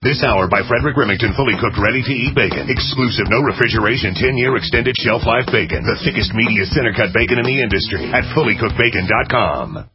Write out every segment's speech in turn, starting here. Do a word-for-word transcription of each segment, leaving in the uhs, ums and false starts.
This hour by Frederick Remington, fully cooked, ready-to-eat bacon. Exclusive, no refrigeration, ten-year extended shelf life bacon. The thickest, meatiest, center-cut bacon in the industry at fully cooked bacon dot com.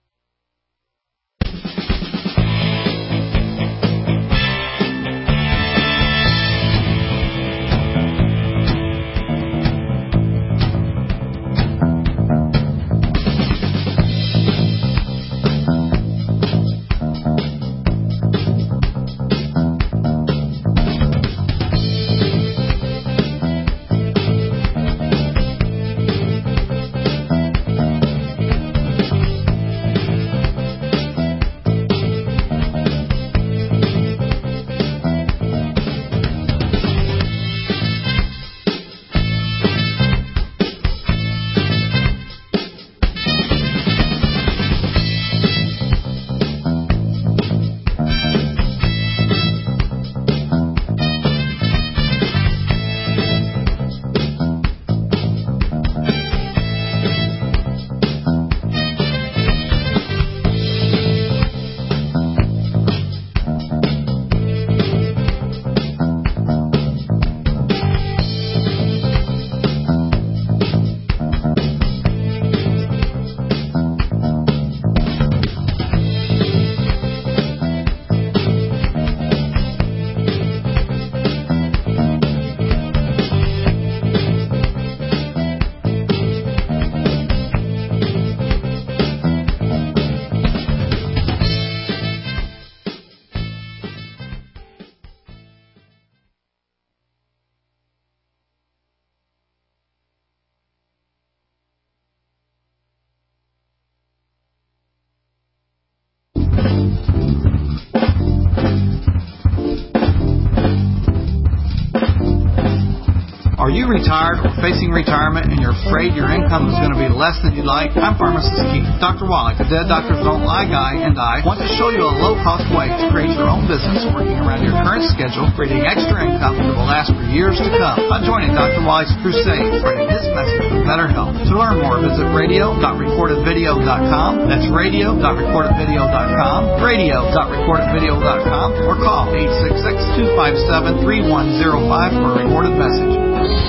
Are you retired or facing retirement and you're afraid your income is going to be less than you'd like? I'm Pharmacist Keith. Doctor Wallach, the Dead Doctors Don't Lie guy, and I want to show you a low-cost way to create your own business working around your current schedule, creating extra income that will last for years to come. I'm joining Doctor Wallach's crusade, spreading his message of better health. To learn more, visit radio dot recorded video dot com. That's radio dot recorded video dot com, radio dot recorded video dot com, or call eight six six, two five seven, three one zero five for a recorded message.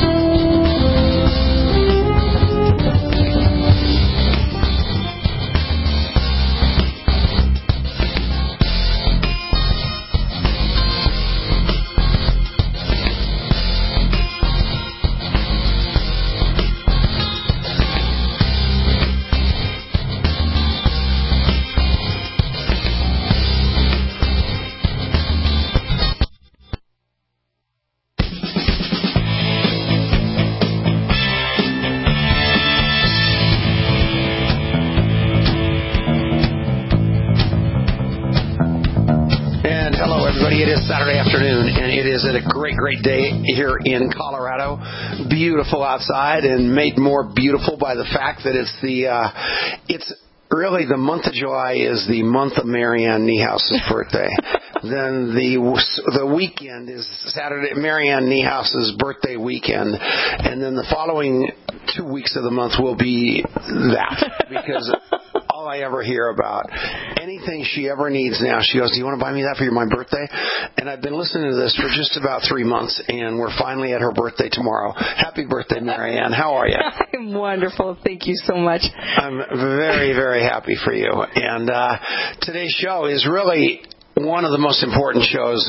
Great day here in Colorado. Beautiful outside, and made more beautiful by the fact that it's the uh, it's really the month of July is the month of Marianne Niehouse's birthday. Then the the weekend is Saturday, Marianne Niehouse's birthday weekend, and then the following two weeks of the month will be that, because all I ever hear about anything she ever needs now, she goes, "Do you want to buy me that for my birthday?" And I've been listening to this for just about three months, and we're finally at her birthday tomorrow. Happy birthday, Marianne. How are you? I'm wonderful. Thank you so much. I'm very, very happy for you. And uh, today's show is really one of the most important shows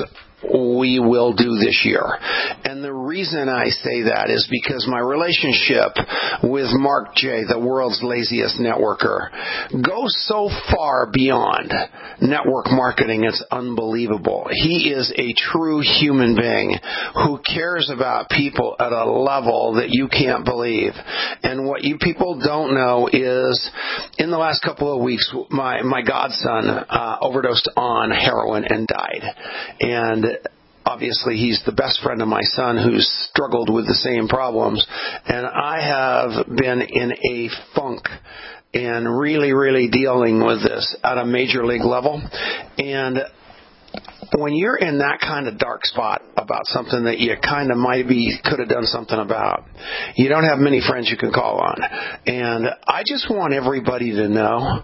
we will do this year. And the reason I say that is because my relationship with Mark J., the world's laziest networker, goes so far beyond network marketing, it's unbelievable. He is a true human being who cares about people at a level that you can't believe. And what you people don't know is, in the last couple of weeks, my, my godson uh, overdosed on heroin and died. And obviously, he's the best friend of my son who's struggled with the same problems. And I have been in a funk and really, really dealing with this at a major league level. And when you're in that kind of dark spot about something that you kind of maybe could have done something about, you don't have many friends you can call on. And I just want everybody to know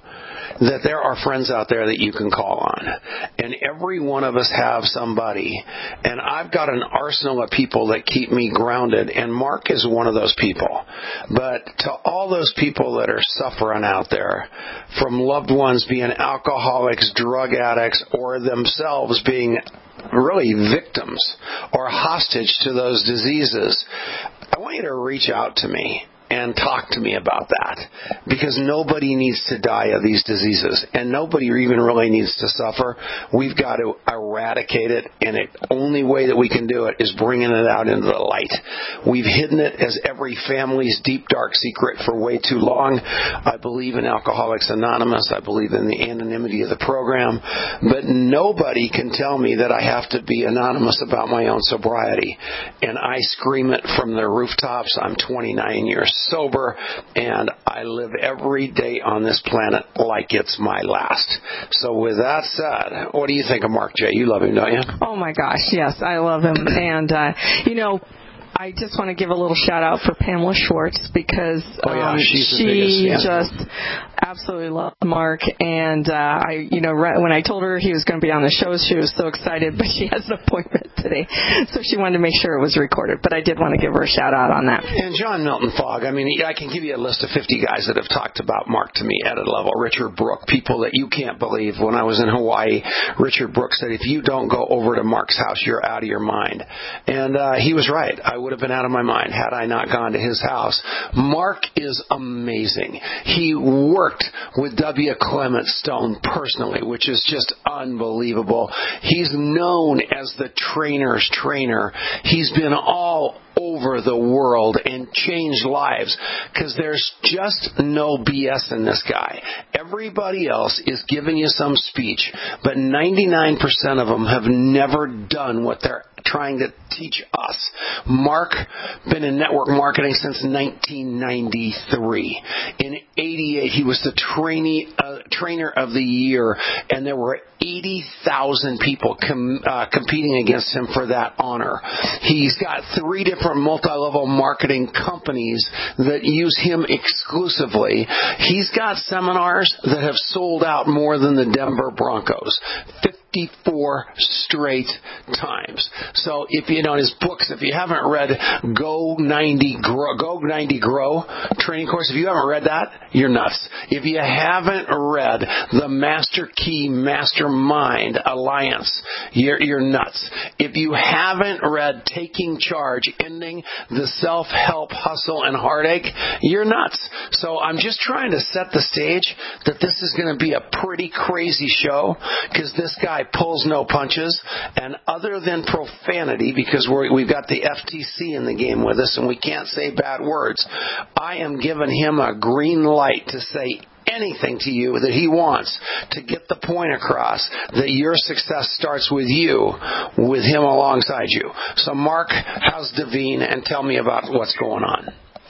that there are friends out there that you can call on. And every one of us have somebody. And I've got an arsenal of people that keep me grounded, and Mark is one of those people. But to all those people that are suffering out there, from loved ones being alcoholics, drug addicts, or themselves being really victims or hostage to those diseases, I want you to reach out to me and talk to me about that, because nobody needs to die of these diseases, and nobody even really needs to suffer. We've got to eradicate it, and the only way that we can do it is bringing it out into the light. We've hidden it as every family's deep, dark secret for way too long. I believe in Alcoholics Anonymous. I believe in the anonymity of the program, but nobody can tell me that I have to be anonymous about my own sobriety, and I scream it from the rooftops. I'm twenty-nine years sober, and I live every day on this planet like it's my last. So with that said, what do you think of Mark J? You love him, don't you? Oh my gosh, yes, I love him. And, uh, you know, I just want to give a little shout out for Pamela Schwartz, because um, oh, yeah, she's the she biggest, yeah. just absolutely loved Mark. And uh, I, you know, right, when I told her he was going to be on the show, she was so excited. But she has an appointment today, so she wanted to make sure it was recorded. But I did want to give her a shout out on that. And John Milton Fogg, I mean, I can give you a list of fifty guys that have talked about Mark to me at a level. Richard Brooke, people that you can't believe. When I was in Hawaii, Richard Brooke said, if you don't go over to Mark's house, you're out of your mind. And uh, he was right. I would have been out of my mind had I not gone to his house. Mark is amazing. He worked with W. Clement Stone personally, which is just unbelievable. He's known as the trainer's trainer. He's been all over the world and changed lives, because there's just no B S in this guy. Everybody else is giving you some speech, but ninety-nine percent of them have never done what they're trying to teach us. Mark been in network marketing since nineteen ninety-three. In eighty-eight, he was the trainee uh, trainer of the year, and there were eighty thousand people com- uh, competing against him for that honor. He's got three different multi-level marketing companies that use him exclusively. He's got seminars that have sold out more than the Denver Broncos. fifty-four straight times. So if you know his books, if you haven't read Go ninety Grow, Go ninety Grow training course, if you haven't read that, you're nuts. If you haven't read the Master Key Mastermind Alliance, you're, you're nuts. If you haven't read Taking Charge, Ending the Self-Help Hustle and Heartache, you're nuts. So I'm just trying to set the stage that this is going to be a pretty crazy show, because this guy pulls no punches, and other than profanity, because we're, we've got the F T C in the game with us and we can't say bad words, I am giving him a green light to say anything to you that he wants to get the point across that your success starts with you, with him alongside you. So Mark, how's Davine, and tell me about what's going on.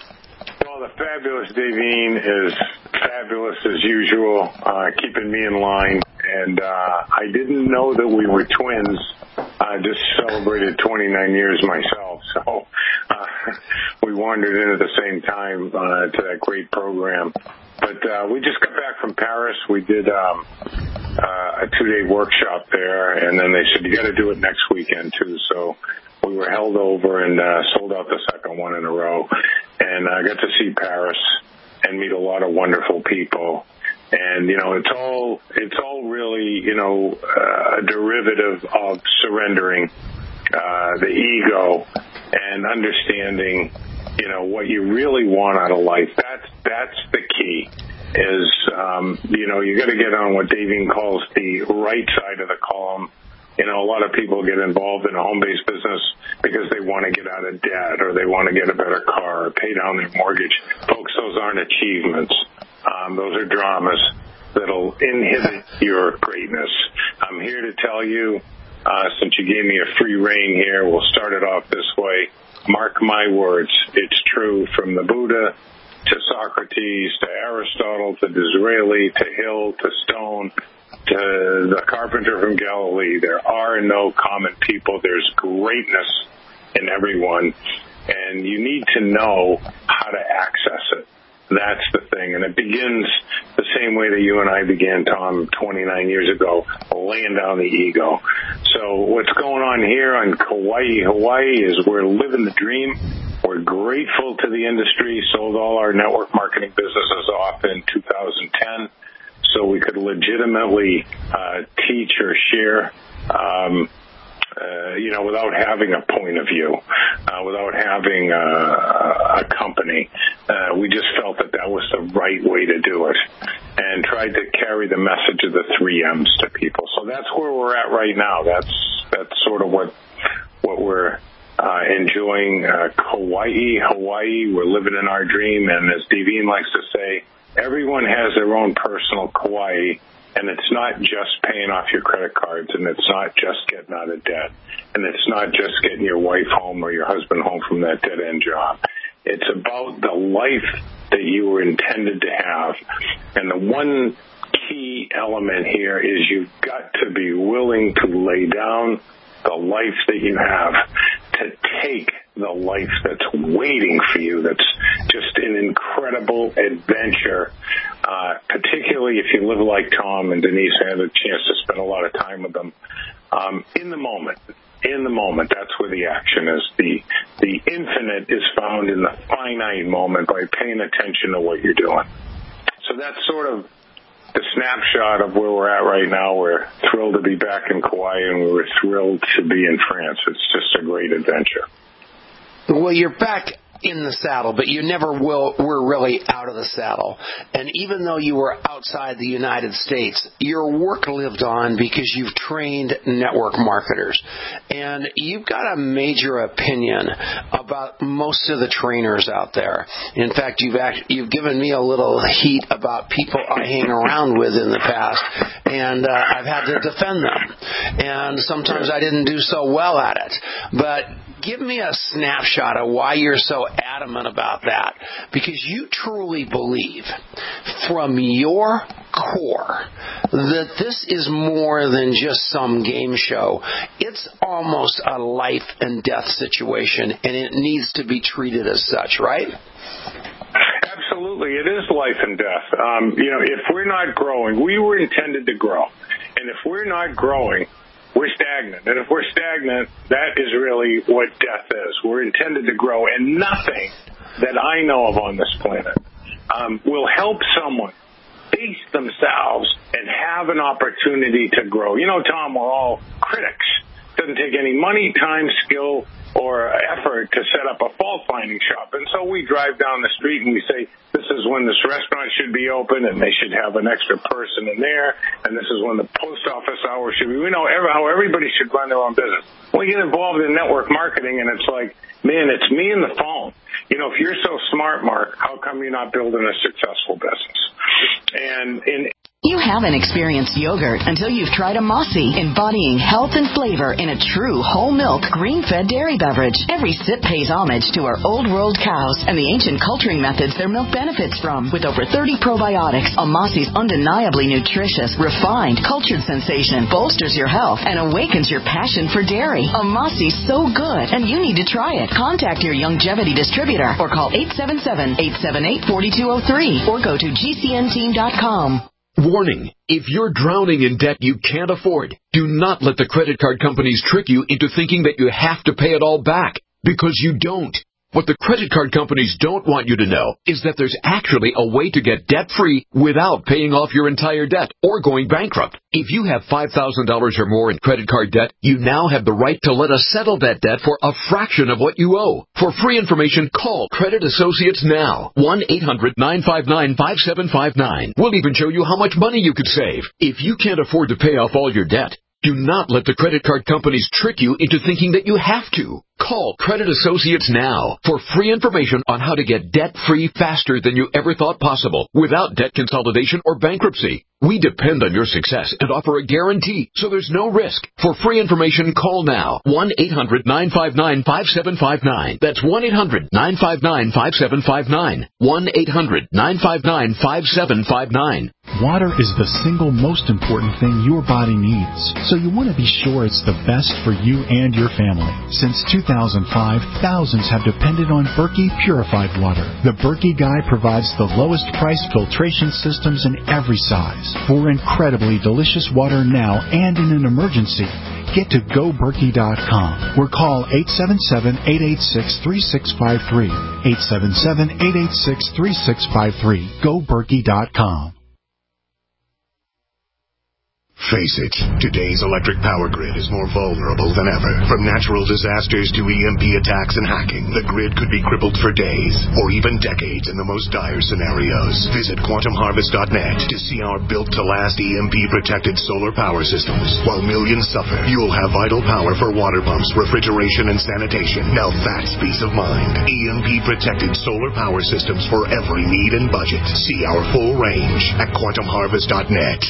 Well, the fabulous Davine is fabulous as usual, uh, keeping me in line. And uh, I didn't know that we were twins. I just celebrated twenty-nine years myself, so uh, we wandered in at the same time uh, to that great program. But uh, we just got back from Paris. We did um, uh, a two-day workshop there, and then they said, you got to do it next weekend, too. So we were held over and uh, sold out the second one in a row. And I got to see Paris and meet a lot of wonderful people. And, you know, it's all it's all really, you know, uh, a derivative of surrendering uh, the ego and understanding, you know, what you really want out of life. That's, that's the key is, um, you know, you got to get on what Davine calls the right side of the column. You know, a lot of people get involved in a home-based business because they want to get out of debt or they want to get a better car or pay down their mortgage. Folks, those aren't achievements. Um, those are dramas that'll inhibit your greatness. I'm here to tell you, uh, since you gave me a free rein here, we'll start it off this way. Mark my words, it's true from the Buddha to Socrates to Aristotle to Disraeli to Hill to Stone to the carpenter from Galilee. There are no common people. There's greatness in everyone, and you need to know how to access it. That's the thing. And it begins the same way that you and I began, Tom, twenty-nine years ago, laying down the ego. So what's going on here on Kauai, Hawaii is we're living the dream. We're grateful to the industry, sold all our network marketing businesses off in two thousand ten so we could legitimately uh, teach or share um Uh, you know, without having a point of view, uh, without having a, a company. Uh, we just felt that that was the right way to do it and tried to carry the message of the three M's to people. So that's where we're at right now. That's that's sort of what what we're uh, enjoying. Uh, Kauai, Hawaii, we're living in our dream. And as Devine likes to say, everyone has their own personal Kauai. And it's not just paying off your credit cards, and it's not just getting out of debt, and it's not just getting your wife home or your husband home from that dead-end job. It's about the life that you were intended to have. And the one key element here is you've got to be willing to lay down the life that you have to take the life that's waiting for you, that's just an incredible adventure, uh, particularly if you live like Tom and Denise. I had a chance to spend a lot of time with them. Um, in the moment, in the moment, that's where the action is. The, the infinite is found in the finite moment by paying attention to what you're doing. So that's sort of the snapshot of where we're at right now. We're thrilled to be back in Kauai, and we were thrilled to be in France. It's just a great adventure. Well, you're back in the saddle, but you never will, were really out of the saddle. And even though you were outside the United States, your work lived on because you've trained network marketers. And you've got a major opinion about most of the trainers out there. In fact, you've act, you've given me a little heat about people I hang around with in the past, and uh, I've had to defend them. And sometimes I didn't do so well at it. But give me a snapshot of why you're so adamant about that, because you truly believe from your core that this is more than just some game show. It's almost a life and death situation, and it needs to be treated as such, right? Absolutely. It is life and death. Um, you know, if we're not growing, we were intended to grow. And if we're not growing, we're stagnant. And if we're stagnant, that is really what death is. We're intended to grow, and nothing that I know of on this planet um, will help someone face themselves and have an opportunity to grow. You know, Tom, we're all critics. It doesn't take any money, time, skill, or effort to set up a fault-finding shop. And so we drive down the street and we say, this is when this restaurant should be open and they should have an extra person in there, and this is when the post office hour should be. We know every, how everybody should run their own business. We get involved in network marketing, and it's like, man, it's me and the phone. You know, if you're so smart, Mark, how come you're not building a successful business? And in You haven't experienced yogurt until you've tried a Mossy, embodying health and flavor in a true whole milk, green-fed dairy beverage. Every sip pays homage to our old world cows and the ancient culturing methods their milk benefits from. With over thirty probiotics, a Mossy's undeniably nutritious, refined, cultured sensation bolsters your health and awakens your passion for dairy. A Mossy's so good, and you need to try it. Contact your Youngevity distributor or call eight seven seven, eight seven eight, four two zero three or go to G C N team dot com. Warning, if you're drowning in debt you can't afford, do not let the credit card companies trick you into thinking that you have to pay it all back, because you don't. What the credit card companies don't want you to know is that there's actually a way to get debt-free without paying off your entire debt or going bankrupt. If you have five thousand dollars or more in credit card debt, you now have the right to let us settle that debt for a fraction of what you owe. For free information, call Credit Associates now. one eight hundred, nine five nine, five seven five nine. We'll even show you how much money you could save. If you can't afford to pay off all your debt, do not let the credit card companies trick you into thinking that you have to. Call Credit Associates now for free information on how to get debt-free faster than you ever thought possible without debt consolidation or bankruptcy. We depend on your success and offer a guarantee, so there's no risk. For free information, call now. one eight hundred, nine five nine, five seven five nine. That's one eight hundred, nine five nine, five seven five nine. one eight hundred, nine five nine, five seven five nine. Water is the single most important thing your body needs, so you want to be sure it's the best for you and your family. Since two thousand five, thousands have depended on Berkey purified water. The Berkey Guy provides the lowest price filtration systems in every size. For incredibly delicious water now and in an emergency, get to go berkey dot com or call eight seven seven, eight eight six, three six five three. eight seven seven, eight eight six, three six five three. go berkey dot com. Face it, today's electric power grid is more vulnerable than ever. From natural disasters to E M P attacks and hacking, the grid could be crippled for days or even decades in the most dire scenarios. Visit quantum harvest dot net to see our built-to-last E M P-protected solar power systems. While millions suffer, you'll have vital power for water pumps, refrigeration, and sanitation. Now that's peace of mind. E M P-protected solar power systems for every need and budget. See our full range at quantum harvest dot net.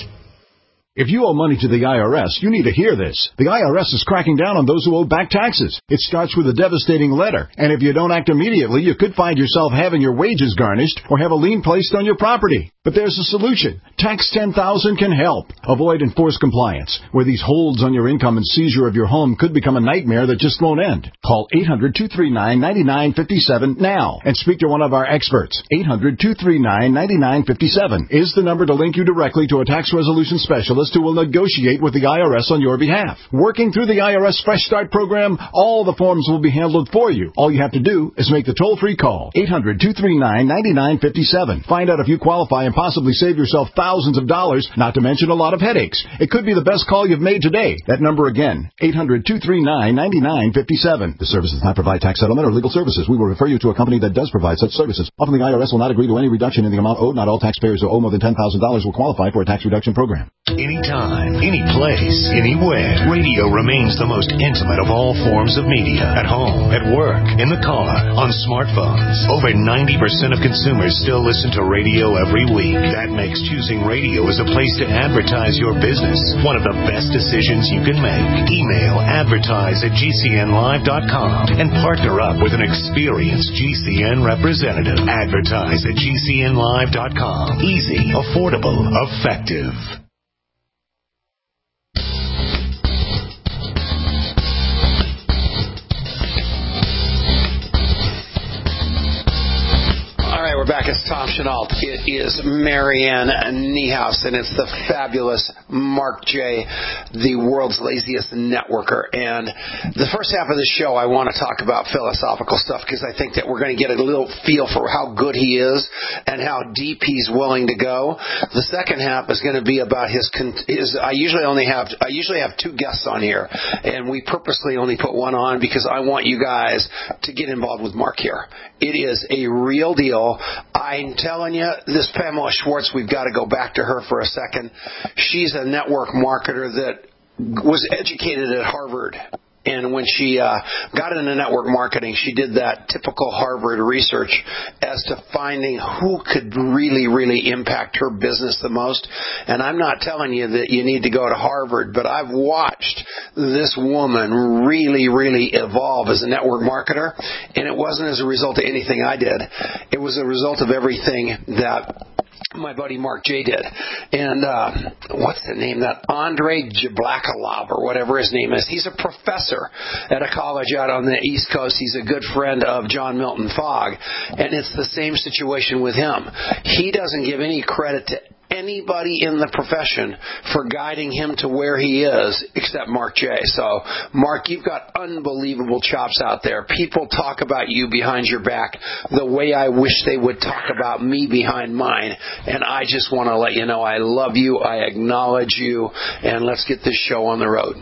If you owe money to the I R S, you need to hear this. The I R S is cracking down on those who owe back taxes. It starts with a devastating letter, and if you don't act immediately, you could find yourself having your wages garnished or have a lien placed on your property. But there's a solution. Tax ten thousand can help. Avoid enforced compliance, where these holds on your income and seizure of your home could become a nightmare that just won't end. Call eight hundred, two three nine, nine nine five seven now and speak to one of our experts. eight hundred, two three nine, nine nine five seven is the number to link you directly to a tax resolution specialist who will negotiate with the I R S on your behalf. Working through the I R S Fresh Start program, all the forms will be handled for you. All you have to do is make the toll-free call. eight hundred, two three nine, nine nine five seven. Find out if you qualify and possibly save yourself thousands of dollars, not to mention a lot of headaches. It could be the best call you've made today. That number again, eight hundred, two three nine, nine nine five seven. The service does not provide tax settlement or legal services. We will refer you to a company that does provide such services. Often the I R S will not agree to any reduction in the amount owed. Not all taxpayers who owe more than ten thousand dollars will qualify for a tax reduction program. Anytime, any place, anywhere, radio remains the most intimate of all forms of media. At home, at work, in the car, on smartphones. Over ninety percent of consumers still listen to radio every week. That makes choosing radio as a place to advertise your business one of the best decisions you can make. Email advertise at g c n live dot com and partner up with an experienced G C N representative. Advertise at g c n live dot com. Easy, affordable, effective. We're back. It's Tom Chenault. It is Marianne Niehaus, and it's the fabulous Mark J., the world's laziest networker. And the first half of the show, I want to talk about philosophical stuff because I think that we're going to get a little feel for how good he is and how deep he's willing to go. The second half is going to be about his. his I usually only have I usually have two guests on here, and we purposely only put one on because I want you guys to get involved with Mark here. It is a real deal. I'm telling you, this Pamela Schwartz, we've got to go back to her for a second. She's a network marketer that was educated at Harvard. And when she uh, got into network marketing, she did that typical Harvard research as to finding who could really, really impact her business the most. And I'm not telling you that you need to go to Harvard, but I've watched this woman really, really evolve as a network marketer. And it wasn't as a result of anything I did. It was a result of everything that my buddy Mark J. did. And uh, what's the name? That Andre Jablakalov or whatever his name is. He's a professor at a college out on the East Coast. He's a good friend of John Milton Fogg. And it's the same situation with him. He doesn't give any credit to anybody in the profession for guiding him to where he is except Mark J. So, Mark, you've got unbelievable chops out there. People talk about you behind your back the way I wish they would talk about me behind mine. And I just want to let you know I love you, I acknowledge you, and let's get this show on the road.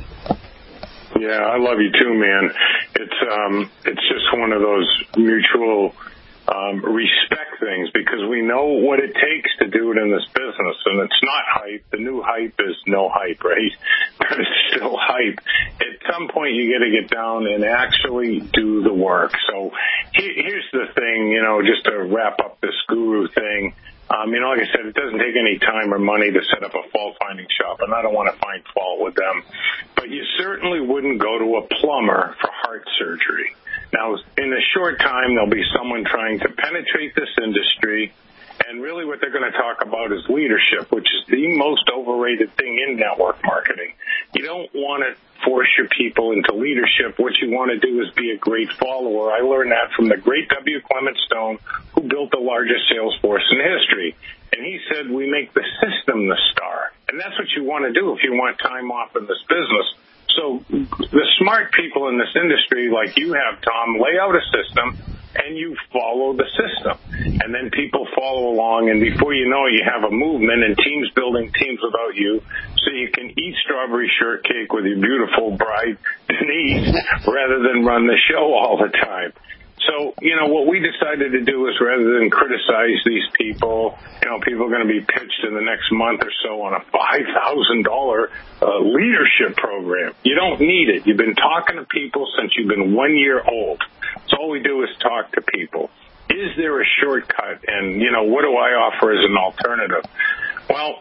Yeah, I love you too, man. It's um, it's just one of those mutual Um, respect things because we know what it takes to do it in this business, and it's not hype. The new hype is no hype, right? But it's still hype. At some point, you got to get down and actually do the work. So here, here's the thing, you know, just to wrap up this guru thing. Um, you know, like I said, it doesn't take any time or money to set up a fault-finding shop, and I don't want to find fault with them. But you certainly wouldn't go to a plumber for heart surgery. Now, in a short time, there'll be someone trying to penetrate this industry, and And really what they're going to talk about is leadership, which is the most overrated thing in network marketing. You don't want to force your people into leadership. What you want to do is be a great follower. I learned that from the great W. Clement Stone, who built the largest sales force in history. And he said, we make the system the star. And that's what you want to do if you want time off in this business. So the smart people in this industry, like you have, Tom, lay out a system, and you follow the system. And then people follow along, and before you know it, you have a movement and teams building teams without you, so you can eat strawberry shortcake with your beautiful bride, Denise, rather than run the show all the time. So, you know, what we decided to do is rather than criticize these people, you know, people are going to be pitched in the next month or so on a five thousand dollars uh, leadership program. You don't need it. You've been talking to people since you've been one year old. So all we do is talk to people. Is there a shortcut? And, you know, what do I offer as an alternative? Well,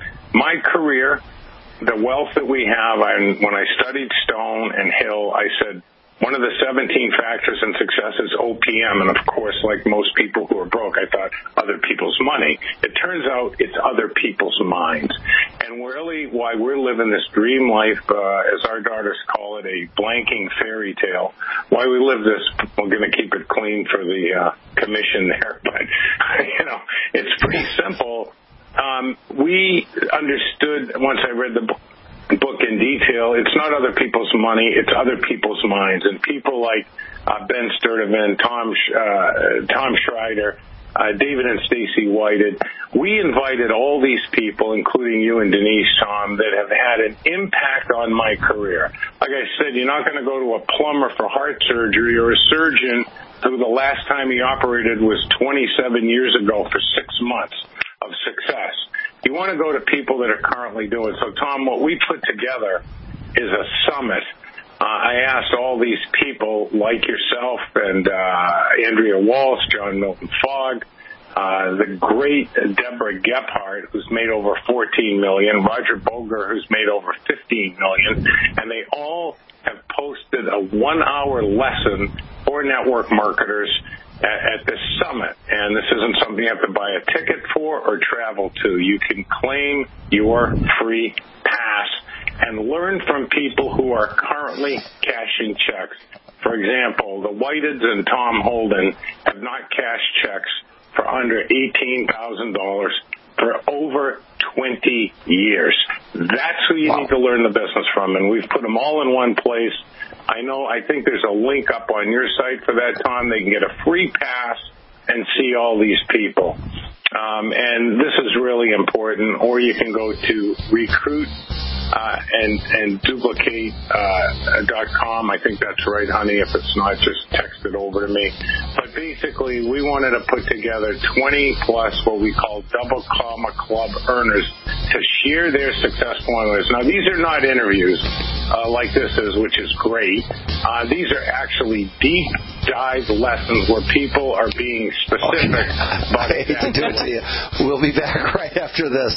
my career, the wealth that we have, I, when I studied Stone and Hill, I said, one of the seventeen factors in success is O P M, and of course, like most people who are broke, I thought other people's money. It turns out it's other people's minds. And really why we're living this dream life, uh, as our daughters call it, a blanking fairy tale, why we live this, we're going to keep it clean for the uh, commission there, but, you know, it's pretty simple. Um, we understood, once I read the book, book in detail, it's not other people's money, it's other people's minds. And people like uh, Ben Sturdivant, Tom uh, Tom Schreider, uh, David and Stacy Whited, we invited all these people, including you and Denise, Tom, that have had an impact on my career. Like I said, you're not going to go to a plumber for heart surgery or a surgeon who the last time he operated was twenty-seven years ago for six months of success. You want to go to people that are currently doing it. So, Tom, what we put together is a summit. Uh, I asked all these people like yourself and uh, Andrea Walsh, John Milton Fogg, uh, the great Deborah Gephardt, who's made over fourteen million dollars, Roger Boger, who's made over fifteen million dollars, and they all have posted a one-hour lesson for network marketers at, at this summit. And this isn't something you have to buy a ticket for or travel to. You can claim your free pass and learn from people who are currently cashing checks. For example, the Whiteds and Tom Holden have not cashed checks for under eighteen thousand dollars for over twenty years. That's who you wow. need to learn the business from, and we've put them all in one place. I know, I think there's a link up on your site for that, Tom. They can get a free pass and see all these people. Um, and this is really important. Or you can go to recruit uh, and, and duplicate uh, dot com. I think that's right, honey. If it's not, just text it over to me. But basically, we wanted to put together twenty plus what we call double comma club earners to share their successful owners. Now, these are not interviews uh, like this is, which is great. Uh, these are actually deep dive lessons where people are being specific. Okay. About I hate to do it to you. We'll be back right after this.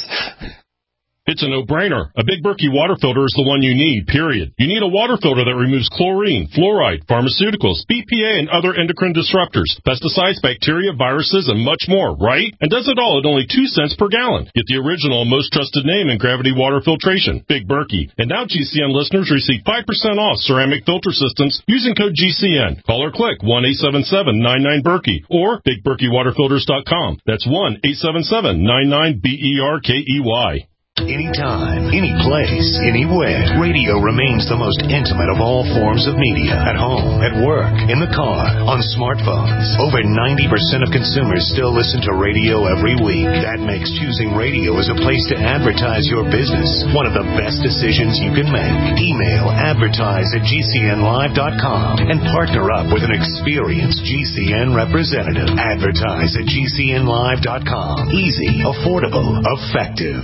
It's a no-brainer. A Big Berkey water filter is the one you need, period. You need a water filter that removes chlorine, fluoride, pharmaceuticals, B P A, and other endocrine disruptors, pesticides, bacteria, viruses, and much more, right? And does it all at only two cents per gallon. Get the original and most trusted name in gravity water filtration, Big Berkey. And now G C N listeners receive five percent off ceramic filter systems using code G C N. Call or click one eight seven seven nine nine Berkey or big berkey water filters dot com. That's one eight seven seven nine nine B E R K E Y. Anytime, any place, anywhere, radio remains the most intimate of all forms of media. At home, at work, in the car, on smartphones. Over ninety percent of consumers still listen to radio every week. That makes choosing radio as a place to advertise your business one of the best decisions you can make. Email advertise at G C N live dot com and partner up with an experienced G C N representative. Advertise at G C N live dot com. Easy, affordable, effective.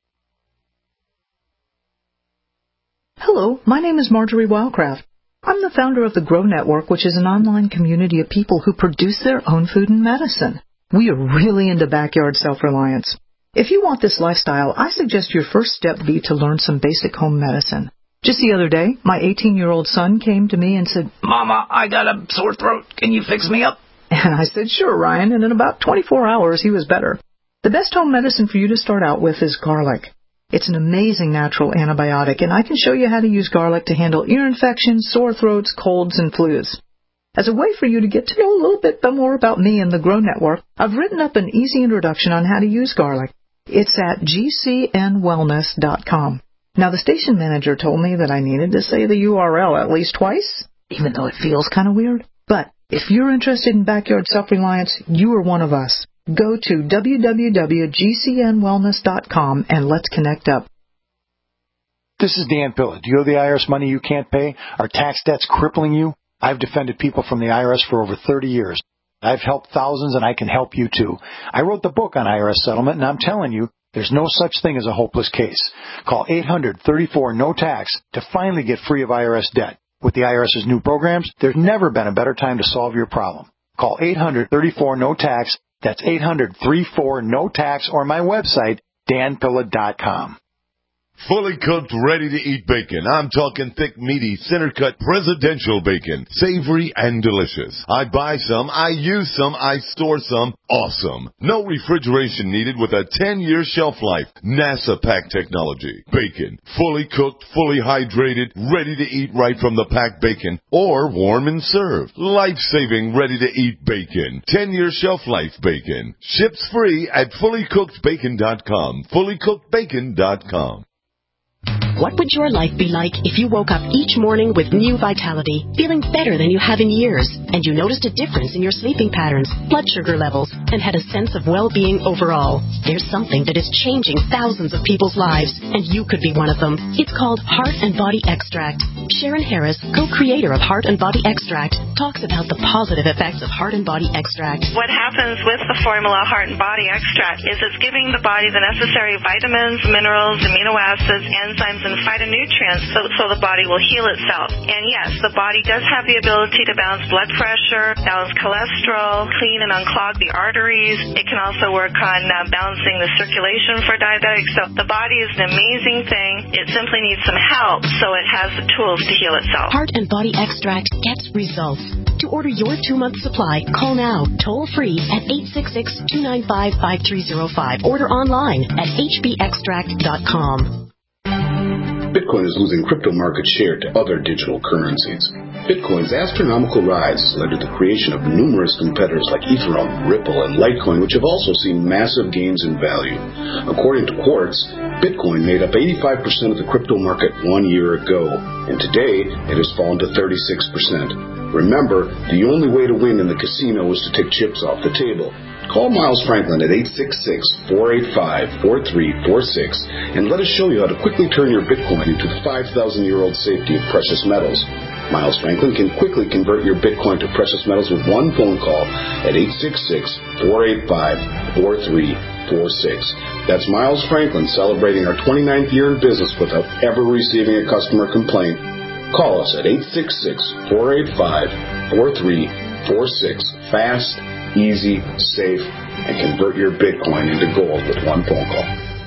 Hello, my name is Marjorie Wildcraft. I'm the founder of the Grow Network, which is an online community of people who produce their own food and medicine. We are really into backyard self-reliance. If you want this lifestyle, I suggest your first step be to learn some basic home medicine. Just the other day, my eighteen-year-old son came to me and said, "Mama, I got a sore throat. Can you fix me up?" And I said, "Sure, Ryan," and in about twenty-four hours, he was better. The best home medicine for you to start out with is garlic. It's an amazing natural antibiotic, and I can show you how to use garlic to handle ear infections, sore throats, colds, and flus. As a way for you to get to know a little bit more about me and the Grow Network, I've written up an easy introduction on how to use garlic. It's at g c n wellness dot com. Now, the station manager told me that I needed to say the U R L at least twice, even though it feels kind of weird. But if you're interested in backyard self-reliance, you are one of us. Go to w w w dot g c n wellness dot com and let's connect up. This is Dan Pilla. Do you owe the I R S money you can't pay? Are tax debts crippling you? I've defended people from the I R S for over thirty years. I've helped thousands, and I can help you too. I wrote the book on I R S settlement, and I'm telling you, there's no such thing as a hopeless case. Call eight hundred, thirty-four, no tax to finally get free of I R S debt. With the IRS's new programs, there's never been a better time to solve your problem. Call eight hundred, thirty-four, no tax. That's eight hundred, thirty-four, no tax, or my website, dan pilla dot com. Fully cooked, ready-to-eat bacon. I'm talking thick, meaty, center-cut presidential bacon. Savory and delicious. I buy some, I use some, I store some. Awesome. No refrigeration needed with a ten-year shelf life. NASA pack technology. Bacon. Fully cooked, fully hydrated, ready to eat right from the packed bacon. Or warm and served. Life-saving, ready-to-eat bacon. ten-year shelf life bacon. Ships free at fully cooked bacon dot com. fully cooked bacon dot com. What would your life be like if you woke up each morning with new vitality, feeling better than you have in years, and you noticed a difference in your sleeping patterns, blood sugar levels, and had a sense of well-being overall? There's something that is changing thousands of people's lives, and you could be one of them. It's called Heart and Body Extract. Sharon Harris, co-creator of Heart and Body Extract, talks about the positive effects of Heart and Body Extract. What happens with the formula Heart and Body Extract is it's giving the body the necessary vitamins, minerals, amino acids, enzymes, and phytonutrients so, so the body will heal itself. And yes, the body does have the ability to balance blood pressure, balance cholesterol, clean and unclog the arteries. It can also work on uh, balancing the circulation for diabetics. So the body is an amazing thing. It simply needs some help so it has the tools to heal itself. Heart and Body Extract gets results. To order your two-month supply, call now, toll-free at eight six six, two nine five, five three zero five. Order online at h b extract dot com. Bitcoin is losing crypto market share to other digital currencies. Bitcoin's astronomical rise has led to the creation of numerous competitors like Ethereum, Ripple, and Litecoin, which have also seen massive gains in value. According to Quartz, Bitcoin made up eighty-five percent of the crypto market one year ago, and today it has fallen to thirty-six percent. Remember, the only way to win in the casino is to take chips off the table. Call Miles Franklin at eight six six, four eight five, four three four six and let us show you how to quickly turn your Bitcoin into the five thousand year old safety of precious metals. Miles Franklin can quickly convert your Bitcoin to precious metals with one phone call at eight six six, four eight five, four three four six. That's Miles Franklin celebrating our twenty-ninth year in business without ever receiving a customer complaint. Call us at eight six six, four eight five, four three four six. Fast, easy, safe, and convert your Bitcoin into gold with one phone call.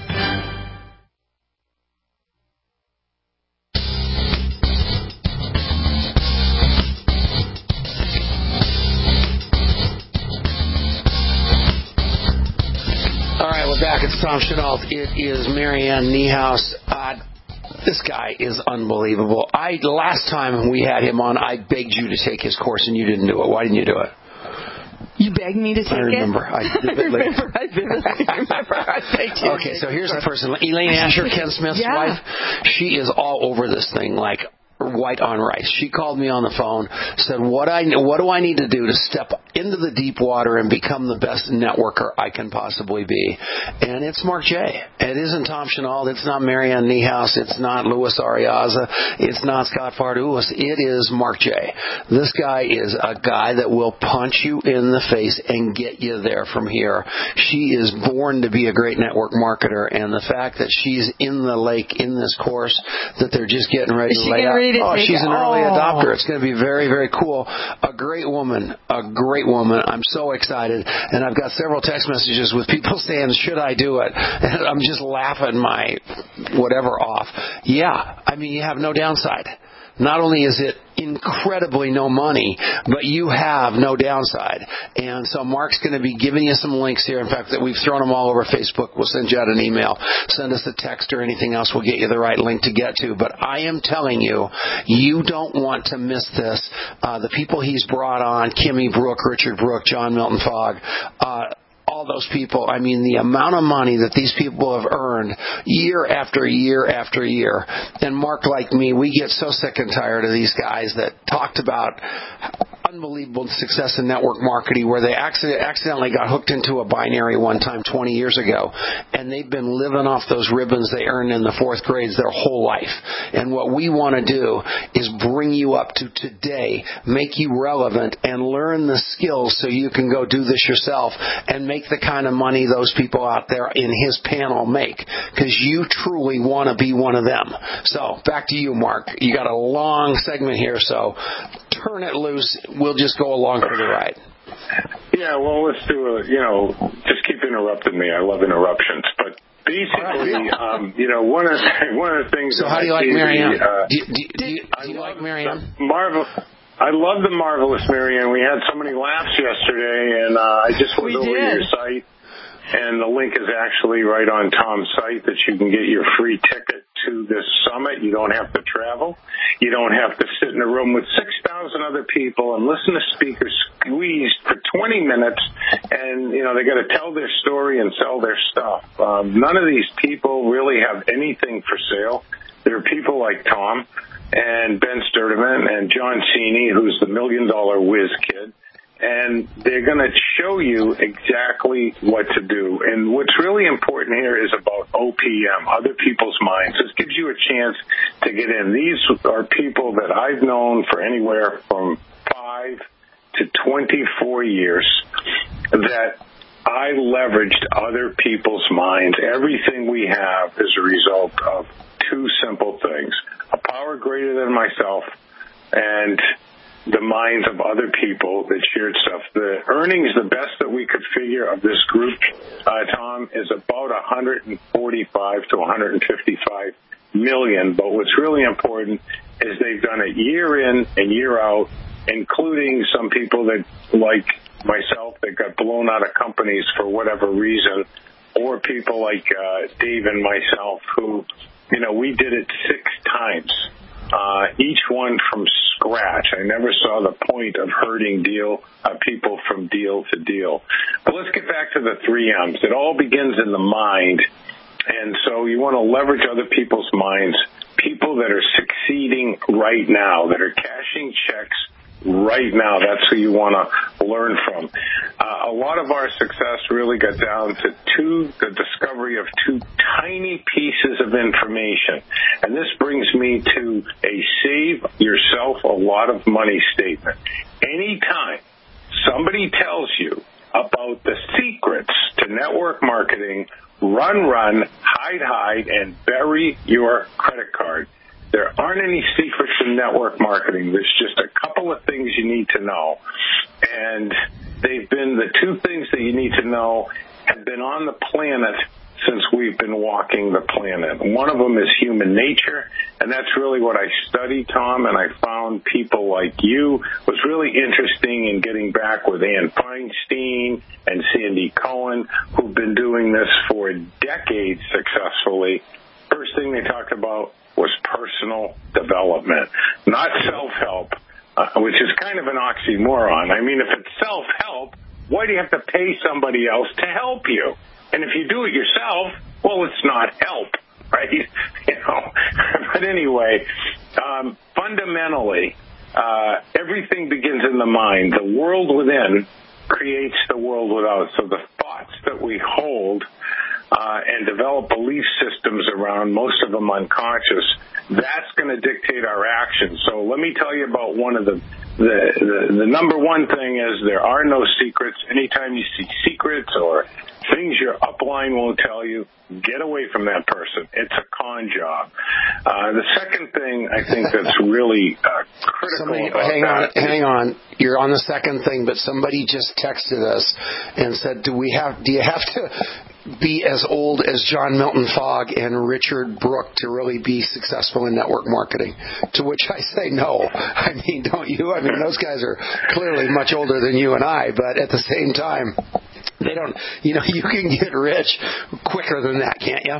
All right, we're back. It's Tom Chenault. It is Marianne Niehaus. Uh, This guy is unbelievable. I last time we had him on, I begged you to take his course, and you didn't do it. Why didn't you do it? You begged me to take I remember. it? I remember. I remember. I vividly remember. I begged you. Okay, so here's the person. Elaine Asher, Ken Smith's yeah. wife. She is all over this thing like white on rice. She called me on the phone, said, what I what do I need to do to step into the deep water and become the best networker I can possibly be? And it's Mark J. It isn't Tom Chenault. It's not Marianne Niehaus. It's not Louis Ariaza. It's not Scott Fardulis. It is Mark J. This guy is a guy that will punch you in the face and get you there from here. She is born to be a great network marketer, and the fact that she's in the lake in this course, that they're just getting ready to lay out. Oh, she's an early adopter. It's going to be very, very cool. A great woman. A great woman. I'm so excited. And I've got several text messages with people saying, should I do it? And I'm just laughing my whatever off. Yeah. I mean, you have no downside. not only is it incredibly no money, but you have no downside. And so Mark's going to be giving you some links here. In fact, that we've thrown them all over Facebook. We'll send you out an email. Send us a text or anything else. We'll get you the right link to get to. But I am telling you, you don't want to miss this. Uh, the people he's brought on, Kimmy Brooke, Richard Brooke, John Milton Fogg, uh, all those people, I mean, the amount of money that these people have earned year after year after year. And Mark, like me, we get so sick and tired of these guys that talked about unbelievable success in network marketing where they accident, accidentally got hooked into a binary one time twenty years ago, and they've been living off those ribbons they earned in the fourth grades their whole life. And what we want to do is bring you up to today, make you relevant, and learn the skills so you can go do this yourself and make the kind of money those people out there in his panel make, because you truly want to be one of them. So back to you, Mark. You got a long segment here, so turn it loose. We'll just go along for the ride. Yeah, well, let's do a, you know, just keep interrupting me. I love interruptions. But basically, um, you know, one of, one of the things... So how do you like Marianne? Uh, do, do, do, do you, do you like Marianne? Marvel. I love the Marvelous Marianne. We had so many laughs yesterday, and uh, I just was we over did. your site, and the link is actually right on Tom's site that you can get your free ticket to this summit. You don't have to travel. You don't have to sit in a room with six thousand other people and listen to speakers squeezed for twenty minutes, and, you know, they got to tell their story and sell their stuff. Um, none of these people really have anything for sale. There are people like Tom and Ben Sturtevant and John Cini, who's the million-dollar whiz kid, and they're going to show you exactly what to do. And what's really important here is about O P M, other people's minds. This gives you a chance to get in. These are people that I've known for anywhere from five to twenty-four years that I leveraged other people's minds. Everything we have is a result of two simple things: a power greater than myself and the minds of other people that shared stuff. The earnings, the best that we could figure of this group, uh, Tom, is about one hundred forty-five to one hundred fifty-five million. But what's really important is they've done it year in and year out, including some people that, like myself, that got blown out of companies for whatever reason, or people like uh, Dave and myself who, you know, we did it six times. Uh, each one from scratch. I never saw the point of hurting deal uh, people from deal to deal. But let's get back to the three M's. It all begins in the mind. And so you want to leverage other people's minds, people that are succeeding right now, that are cashing checks right now. That's who you want to learn from. Uh, a lot of our success really got down to two, the discovery of two tiny pieces of information. And this brings me to a save yourself a lot of money statement. Anytime somebody tells you about the secrets to network marketing, run, run, hide, hide, and bury your credit card. There aren't any secrets in network marketing. There's just a couple of things you need to know. And they've been the two things that you need to know have been on the planet since we've been walking the planet. One of them is human nature, and that's really what I studied, Tom, and I found people like you was really interesting in getting back with Ann Feinstein and Sandy Cohen, who've been doing this for decades successfully. First thing they talked about was personal development, not self-help, uh, which is kind of an oxymoron. I mean, if it's self-help, why do you have to pay somebody else to help you? And if you do it yourself, well, it's not help, right? You know. But anyway, um, fundamentally, uh, everything begins in the mind. The world within creates the world without. So the thoughts that we hold uh, and develop belief systems around, most of them unconscious, that's going to dictate our actions. So let me tell you about one of the the, the the number one thing is there are no secrets. Anytime you see secrets or things your upline won't tell you, get away from that person. It's a con job. Uh, the second thing I think that's really uh, critical somebody, about hang that. on, hang on. You're on the second thing, but somebody just texted us and said, "Do we have? Do you have to?" be as old as John Milton Fogg and Richard Brooke to really be successful in network marketing. To which I say no. I mean, don't you? I mean, those guys are clearly much older than you and I, but at the same time, they don't, you know, you can get rich quicker than that, can't you?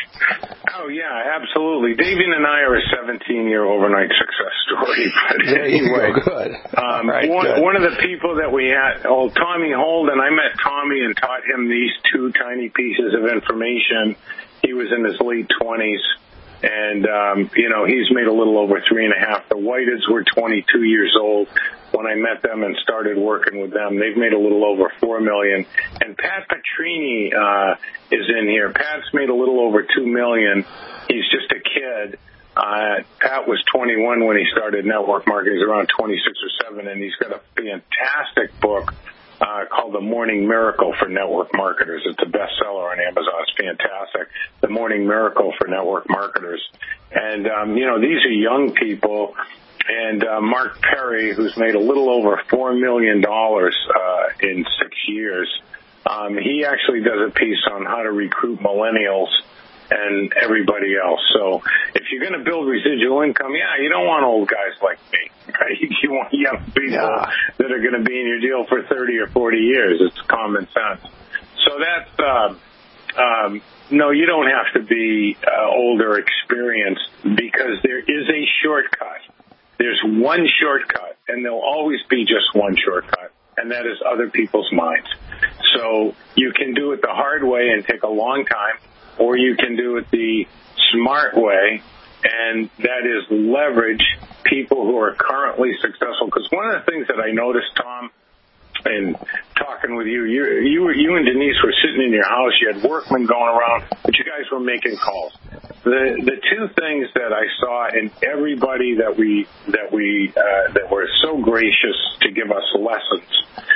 Oh, yeah, absolutely. Davian and I are a seventeen-year overnight success story. But there you anyway, go. Good. Um, right, one, good. one of the people that we had, oh, Tommy Holden, I met Tommy and taught him these two tiny pieces of information. He was in his late twenties, and, um, you know, he's made a little over three and a half. The Whiteds were twenty-two years old when I met them and started working with them. They've made a little over four million dollars. And Pat Petrini uh, is in here. Pat's made a little over two million dollars. He's just a kid. Uh, Pat was twenty-one when he started network marketing. He's around twenty-six or seven, and he's got a fantastic book uh, called The Morning Miracle for Network Marketers. It's a bestseller on Amazon. It's fantastic. The Morning Miracle for Network Marketers. And, um, you know, these are young people. And uh, Mark Perry, who's made a little over four million dollars uh, in six years, um, he actually does a piece on how to recruit millennials and everybody else. So if you're going to build residual income, yeah, you don't want old guys like me, right? You want young people yeah. that are going to be in your deal for thirty or forty years. It's common sense. So that's, um, um, no, you don't have to be uh, old or experienced, because there is a shortcut. There's one shortcut, and there'll always be just one shortcut, and that is other people's minds. So you can do it the hard way and take a long time, or you can do it the smart way, and that is leverage people who are currently successful. Because one of the things that I noticed, Tom, in talking with you, you, you, were, you and Denise were sitting in your house, you had workmen going around, but you guys were making calls. The the two things that I saw in everybody that we that we uh, that were so gracious to give us lessons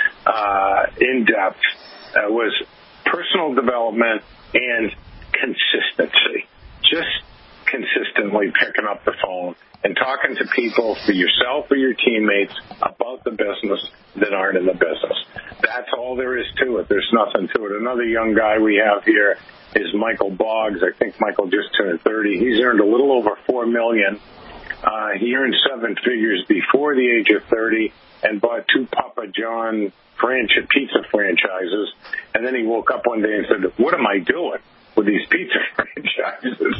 uh, in depth uh, was personal development and consistency. Just consistently picking up the phone and talking to people, for yourself or your teammates, about the business that aren't in the business. That's all there is to it. There's nothing to it. Another young guy we have here is Michael Boggs. I think Michael just turned thirty. He's earned a little over four million dollars. Uh, he earned seven figures before the age of thirty and bought two Papa John franchise, pizza franchises. And then he woke up one day and said, "What am I doing with these pizza franchises?"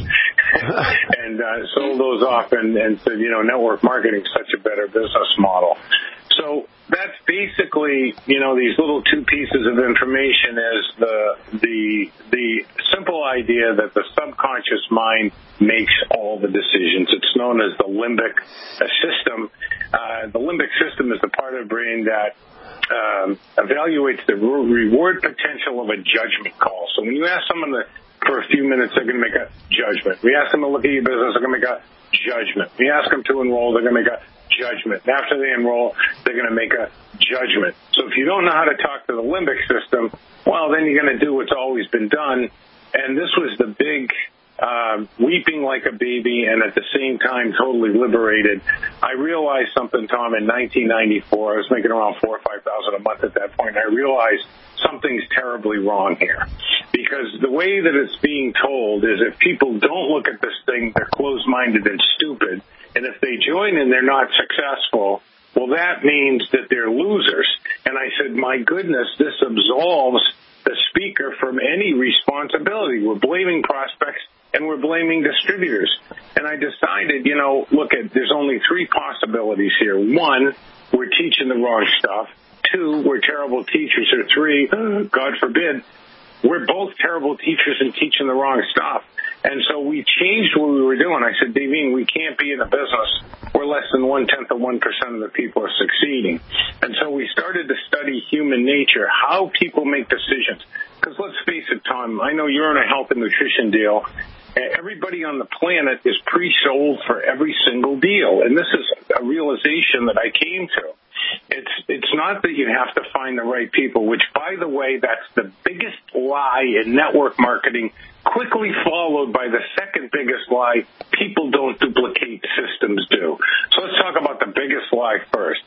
and uh, sold those off and, and said, you know, network marketing is such a better business model. So that's basically, you know, these little two pieces of information is the the the simple idea that the subconscious mind makes all the decisions. It's known as the limbic system. Uh, the limbic system is the part of the brain that um, evaluates the reward potential of a judgment call. So when you ask someone to, for a few minutes, they're going to make a judgment. We ask them to look at your business, they're going to make a judgment. We ask them to enroll, they're going to make a judgment. After they enroll, they're going to make a judgment. So if you don't know how to talk to the limbic system, well, then you're going to do what's always been done. And this was the big uh, weeping like a baby and at the same time totally liberated. I realized something, Tom, in nineteen ninety-four. I was making around four or five thousand a month at that point. And I realized something's terribly wrong here, because the way that it's being told is if people don't look at this thing, they're closed-minded and stupid. And if they join and they're not successful, well, that means that they're losers. And I said, my goodness, this absolves the speaker from any responsibility. We're blaming prospects and we're blaming distributors. And I decided, you know, look, at there's only three possibilities here. One, we're teaching the wrong stuff. Two, we're terrible teachers. Or three, God forbid, we're both terrible teachers and teaching the wrong stuff. And so we changed what we were doing. I said, Davine, we can't be in a business where less than one-tenth of one percent of the people are succeeding. And so we started to study human nature, how people make decisions. Because let's face it, Tom, I know you're in a health and nutrition deal. Everybody on the planet is pre-sold for every single deal. And this is a realization that I came to. It's it's not that you have to find the right people, which, by the way, that's the biggest lie in network marketing, quickly followed by the second biggest lie: people don't duplicate, systems do. So let's talk about the biggest lie first.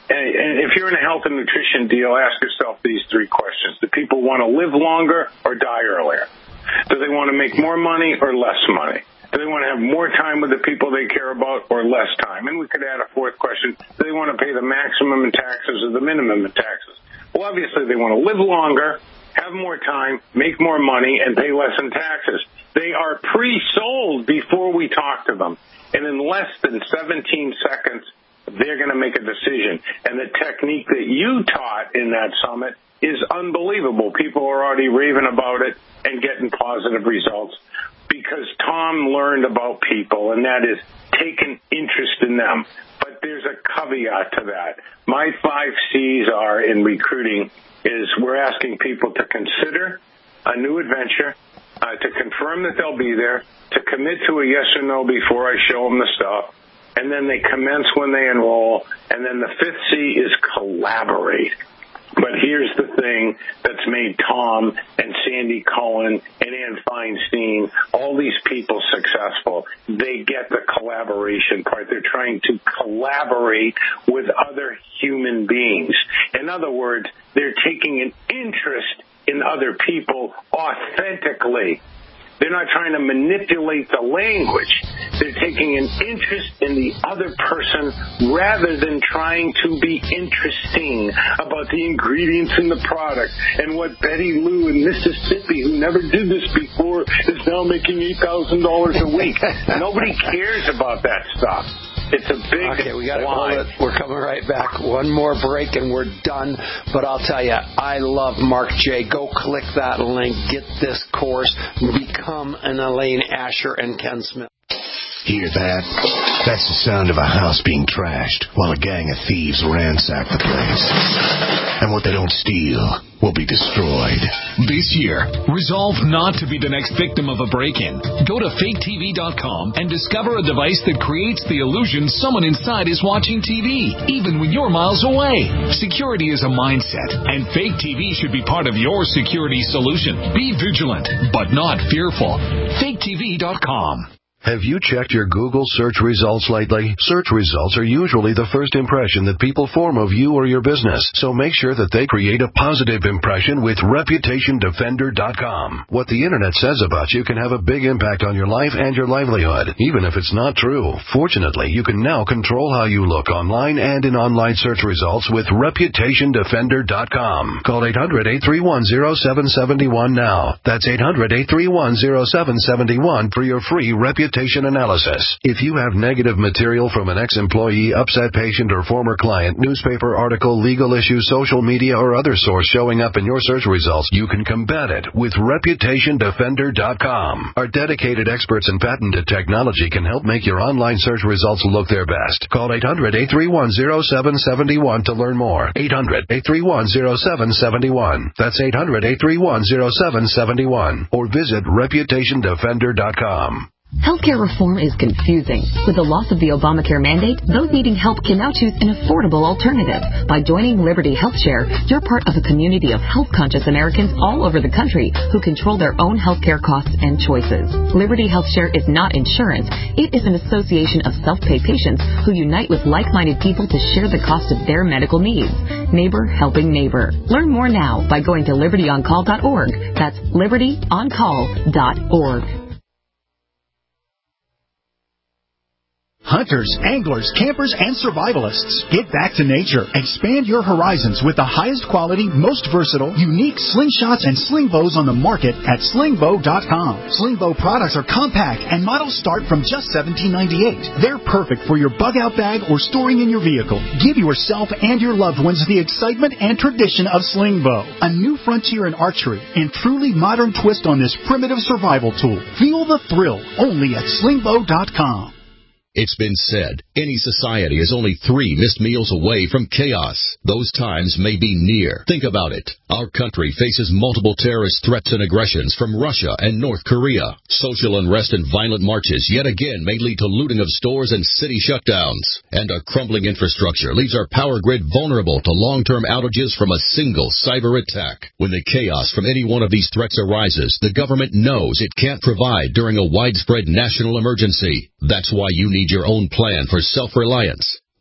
And if you're in a health and nutrition deal, ask yourself these three questions. Do people want to live longer or die earlier? Do they want to make more money or less money? Do they want to have more time with the people they care about or less time? And we could add a fourth question. Do they want to pay the maximum in taxes or the minimum in taxes? Well, obviously they want to live longer, have more time, make more money, and pay less in taxes. They are pre-sold before we talk to them. And in less than seventeen seconds, they're going to make a decision. And the technique that you taught in that summit is unbelievable. People are already raving about it and getting positive results because Tom learned about people, and that is take an interest in them. But there's a caveat to that. My five C's are in recruiting is we're asking people to consider a new adventure, uh, to confirm that they'll be there, to commit to a yes or no before I show them the stuff, and then they commence when they enroll, and then the fifth C is collaborate. But here's the thing that's made Tom and Sandy Cohen and Ann Feinstein, all these people successful. They get the collaboration part. They're trying to collaborate with other human beings. In other words, they're taking an interest in other people authentically. They're not trying to manipulate the language. They're taking an interest in the other person rather than trying to be interesting about the ingredients in the product and what Betty Lou in Mississippi, who never did this before, is now making eight thousand dollars a week. Nobody cares about that stuff. It's a big Okay, we got to hold it. We're coming right back. One more break and we're done. But I'll tell you, I love Mark J. Go click that link. Get this course. Become an Elaine Asher and Ken Smith. Hear that? That's the sound of a house being trashed while a gang of thieves ransack the place. And what they don't steal will be destroyed. This year, resolve not to be the next victim of a break-in. Go to fake T V dot com and discover a device that creates the illusion someone inside is watching T V, even when you're miles away. Security is a mindset, and Fake T V should be part of your security solution. Be vigilant, but not fearful. fake T V dot com. Have you checked your Google search results lately? Search results are usually the first impression that people form of you or your business, so make sure that they create a positive impression with reputation defender dot com. What the internet says about you can have a big impact on your life and your livelihood, even if it's not true. Fortunately, you can now control how you look online and in online search results with reputation defender dot com. Call eight hundred, eight three one, zero seven seven one now. That's eight hundred, eight three one, zero seven seven one for your free reputation analysis. If you have negative material from an ex-employee, upset patient, or former client, newspaper article, legal issue, social media, or other source showing up in your search results, you can combat it with reputation defender dot com. Our dedicated experts in patented technology can help make your online search results look their best. Call eight hundred, eight three one, zero seven seven one to learn more. eight hundred, eight three one, zero seven seven one. That's eight hundred, eight three one, zero seven seven one. Or visit reputation defender dot com. Healthcare reform is confusing. With the loss of the Obamacare mandate, those needing help can now choose an affordable alternative. By joining Liberty HealthShare, you're part of a community of health-conscious Americans all over the country who control their own healthcare costs and choices. Liberty HealthShare is not insurance. It is an association of self-pay patients who unite with like-minded people to share the cost of their medical needs. Neighbor helping neighbor. Learn more now by going to liberty on call dot org. That's liberty on call dot org. Hunters, anglers, campers, and survivalists, get back to nature. Expand your horizons with the highest quality, most versatile, unique slingshots and sling bows on the market at sling bow dot com. Sling bow products are compact and models start from just seventeen ninety-eight. They're perfect for your bug out bag or storing in your vehicle. Give yourself and your loved ones the excitement and tradition of sling bow, a new frontier in archery and truly modern twist on this primitive survival tool. Feel the thrill only at sling bow dot com. It's been said, any society is only three missed meals away from chaos. Those times may be near. Think about it. Our country faces multiple terrorist threats and aggressions from Russia and North Korea. Social unrest and violent marches yet again may lead to looting of stores and city shutdowns. And a crumbling infrastructure leaves our power grid vulnerable to long-term outages from a single cyber attack. When the chaos from any one of these threats arises, the government knows it can't provide during a widespread national emergency. That's why you need your own plan for self-reliance.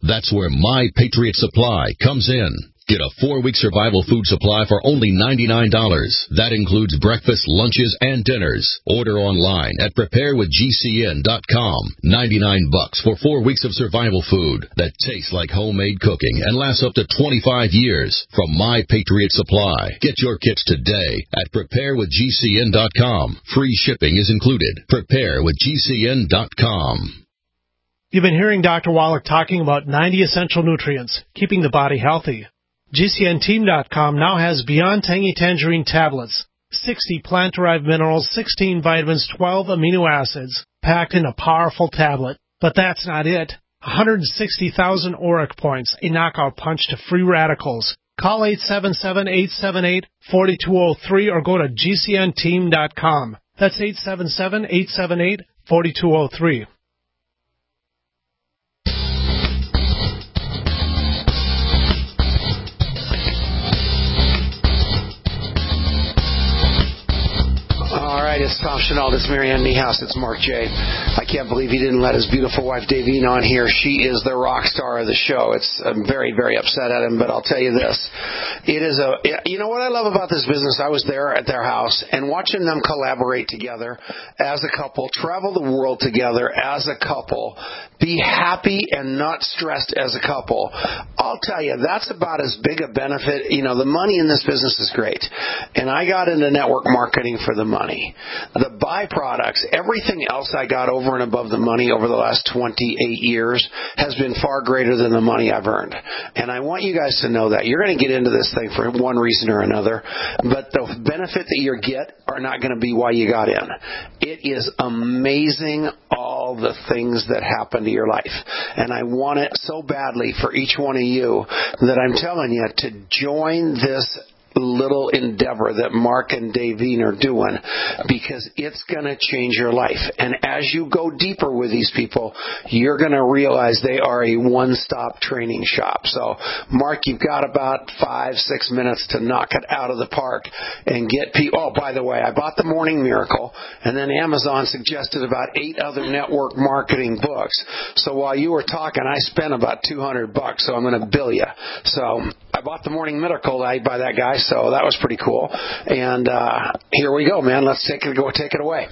That's where My Patriot Supply comes in. Get a four-week survival food supply for only ninety-nine dollars. That includes breakfast, lunches, and dinners. Order online at prepare with G C N dot com. ninety-nine bucks for four weeks of survival food that tastes like homemade cooking and lasts up to twenty-five years from My Patriot Supply. Get your kits today at prepare with G C N dot com. Free shipping is included. prepare with G C N dot com. You've been hearing Doctor Wallach talking about ninety essential nutrients, keeping the body healthy. G C N team dot com now has Beyond Tangy Tangerine tablets, sixty plant-derived minerals, sixteen vitamins, twelve amino acids, packed in a powerful tablet. But that's not it. one hundred sixty thousand auric points, a knockout punch to free radicals. Call eight seven seven, eight seven eight, four two zero three or go to G C N team dot com. That's eight seven seven, eight seven eight, four two zero three. All right, it's Tom Chenault. It's Marianne Niehaus. It's Mark J. I can't believe he didn't let his beautiful wife, Davine, on here. She is the rock star of the show. It's I'm very, very upset at him, but I'll tell you this. It is a, you know what I love about this business? I was there at their house and watching them collaborate together as a couple, travel the world together as a couple, be happy and not stressed as a couple. I'll tell you, that's about as big a benefit. You know, the money in this business is great. And I got into network marketing for the money. The byproducts, everything else I got over and above the money over the last twenty-eight years has been far greater than the money I've earned. And I want you guys to know that. You're going to get into this thing for one reason or another, but the benefit that you get are not going to be why you got in. It is amazing all the things that happen to your life. And I want it so badly for each one of you that I'm telling you to join this little endeavor that Mark and Davine are doing, because it's going to change your life. And as you go deeper with these people, you're going to realize they are a one-stop training shop. So, Mark, you've got about five, six minutes to knock it out of the park and get people. Oh, by the way, I bought The Morning Miracle, and then Amazon suggested about eight other network marketing books. So while you were talking, I spent about two hundred bucks, so I'm going to bill you. So I bought The Morning Miracle by that guy. So that was pretty cool. And uh, here we go, man. Let's take it, go take it away.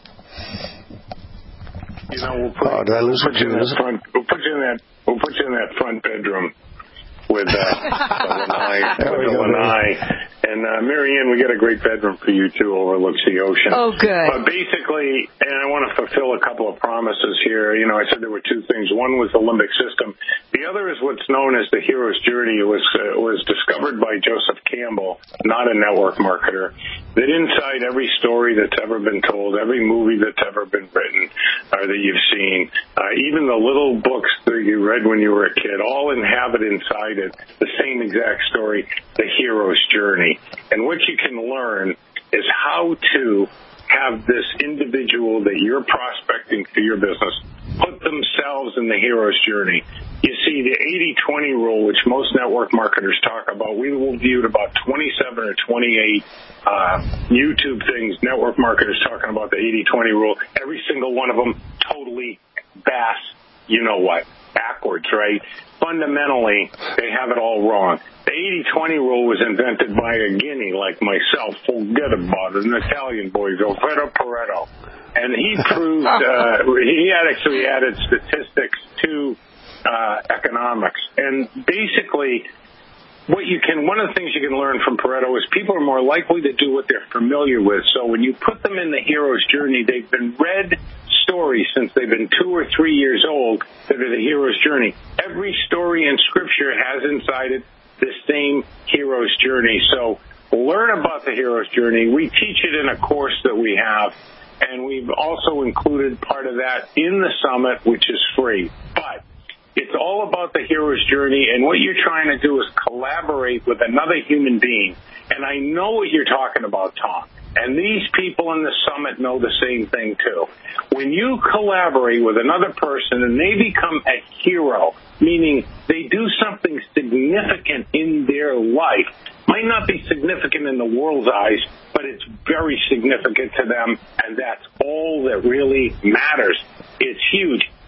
You know, we'll put, oh, did I lose we'll put you in that front. We'll put you in that. We'll put you in that front bedroom with uh, the lanai, with the lanai. And uh, Marianne, we got a great bedroom for you too, overlooks the ocean. Oh, good. But basically, and I want to fulfill a couple of promises here. You know, I said there were two things. One was the limbic system. The other is what's known as the hero's journey. It was uh, was discovered by Joseph Campbell, not a network marketer. That inside every story that's ever been told, every movie that's ever been written, or that you've seen, uh, even the little books that you read when you were a kid, all inhabit inside it the same exact story, the hero's journey. And what you can learn is how to have this individual that you're prospecting for your business put themselves in the hero's journey. You see, the eighty twenty rule, which most network marketers talk about, we will view about twenty-seven or twenty-eight uh, YouTube things, network marketers talking about the eighty twenty rule. Every single one of them totally bass, you know what, backwards, right? Fundamentally, they have it all wrong. The eighty twenty rule was invented by a guinea like myself. Forget about it. An Italian boy, Alfredo Pareto. And he proved, uh, he had actually added statistics to uh, economics. And basically, what you can, one of the things you can learn from Pareto is people are more likely to do what they're familiar with. So when you put them in the hero's journey, they've been read stories since they've been two or three years old that are the hero's journey. Every story in Scripture has inside it the same hero's journey. So learn about the hero's journey. We teach it in a course that we have, and we've also included part of that in the summit, which is free. But it's all about the hero's journey, and what you're trying to do is collaborate with another human being. And I know what you're talking about, Tom. And these people in the summit know the same thing, too. When you collaborate with another person and they become a hero, meaning they do something significant in their life, might not be significant in the world's eyes, but it's very significant to them, and that's all that really matters. It's huge.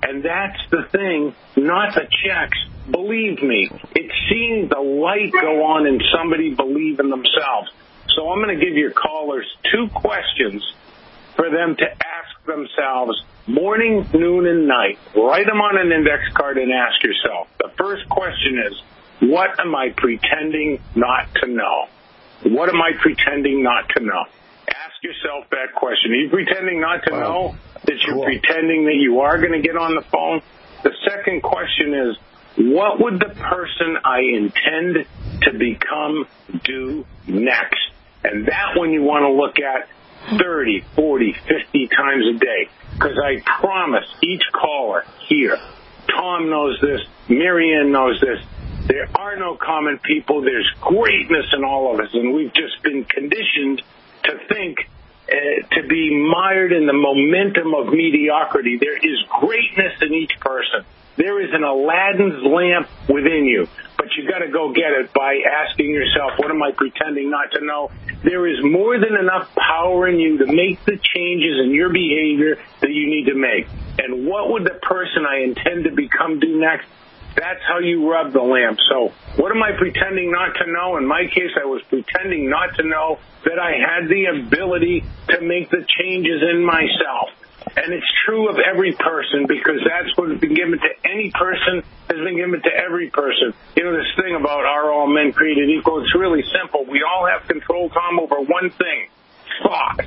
And that's the thing, not the checks. Believe me, it's seeing the light go on in somebody believe in themselves. So I'm going to give your callers two questions for them to ask themselves morning, noon, and night. Write them on an index card and ask yourself. The first question is, what am I pretending not to know? What am I pretending not to know? Ask yourself that question. Are you pretending not to wow. know that you're cool. pretending that you are going to get on the phone? The second question is, what would the person I intend to become do next? And that one you want to look at thirty, forty, fifty times a day. Because I promise each caller here, Tom knows this, Marianne knows this, there are no common people. There's greatness in all of us, and we've just been conditioned to think, uh, to be mired in the momentum of mediocrity. There is greatness in each person. There is an Aladdin's lamp within you, but you got to go get it by asking yourself, what am I pretending not to know? There is more than enough power in you to make the changes in your behavior that you need to make. And what would the person I intend to become do next? That's how you rub the lamp. So what am I pretending not to know? In my case, I was pretending not to know that I had the ability to make the changes in myself. And it's true of every person, because that's what has been given to any person has been given to every person. You know, this thing about are all men created equal, it's really simple. We all have control, Tom, over one thing, thought.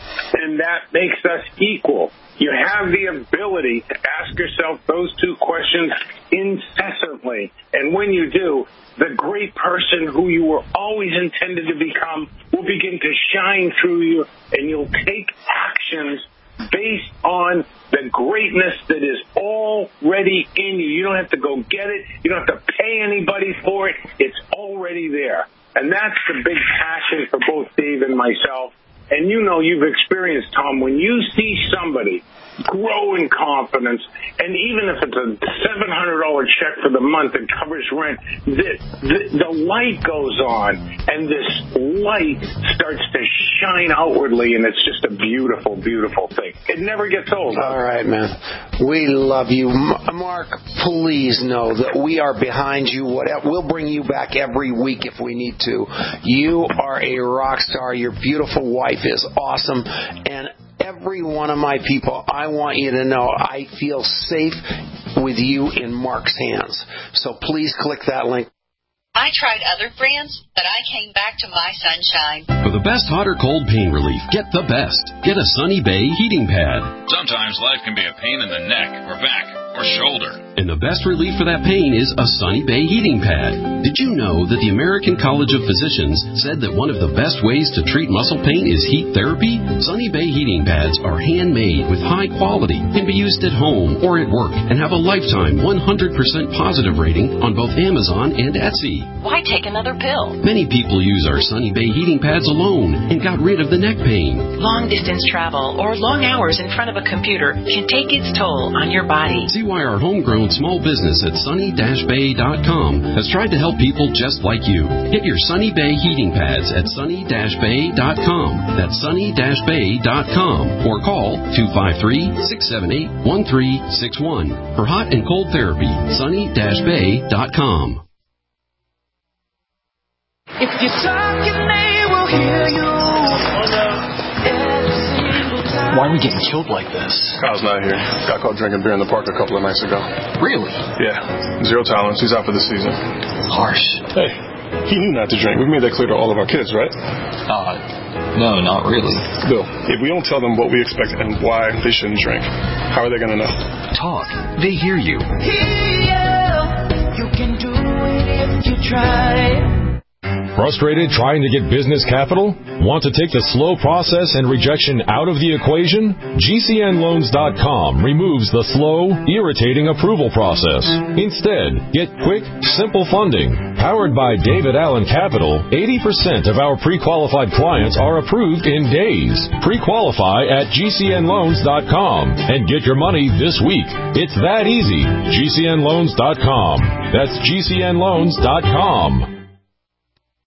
And that makes us equal. You have the ability to ask yourself those two questions incessantly. And when you do, the great person who you were always intended to become will begin to shine through you, and you'll take actions based on the greatness that is already in you. You don't have to go get it. You don't have to pay anybody for it. It's already there. And that's the big passion for both Dave and myself. And you know, you've experienced, Tom, when you see somebody grow in confidence, and even if it's a seven hundred dollars check for the month that covers rent, the, the, the light goes on, and this light starts to shine outwardly, and it's just a beautiful, beautiful thing. It never gets old. All right, man. We love you. Mark, please know that we are behind you. We'll bring you back every week if we need to. You are a rock star. Your beautiful wife is awesome, and every one of my people, I want you to know I feel safe with you in Mark's hands. So please click that link. I tried other brands, but I came back to my Sunshine. For the best hot or cold pain relief, get the best. Get a Sunny Bay heating pad. Sometimes life can be a pain in the neck or back or shoulder. And the best relief for that pain is a Sunny Bay heating pad. Did you know that the American College of Physicians said that one of the best ways to treat muscle pain is heat therapy? Sunny Bay heating pads are handmade with high quality, can be used at home or at work, and have a lifetime one hundred percent positive rating on both Amazon and Etsy. Why take another pill? Many people use our Sunny Bay heating pads alone and got rid of the neck pain. Long distance travel or long hours in front of a computer can take its toll on your body. See why our homegrown small business at sunny dash bay dot com has tried to help people just like you. Get your Sunny Bay heating pads at sunny dash bay dot com. That's sunny dash bay dot com. Or call two five three, six seven eight, one three six one. For hot and cold therapy, sunny dash bay dot com. If you're talking, they will hear you. Why are we getting killed like this? Kyle's not here. Got caught drinking beer in the park a couple of nights ago. Really? Yeah. Zero tolerance. He's out for the season. Harsh. Hey, he knew not to drink. We've made that clear to all of our kids, right? Uh, no, not really. Bill, if we don't tell them what we expect and why they shouldn't drink, how are they going to know? Talk. They hear you. Here, you can do it if you try. Frustrated trying to get business capital? Want to take the slow process and rejection out of the equation? G C N loans dot com removes the slow, irritating approval process. Instead, get quick, simple funding. Powered by David Allen Capital, eighty percent of our pre-qualified clients are approved in days. Pre-qualify at G C N loans dot com and get your money this week. It's that easy. G C N loans dot com. That's G C N loans dot com.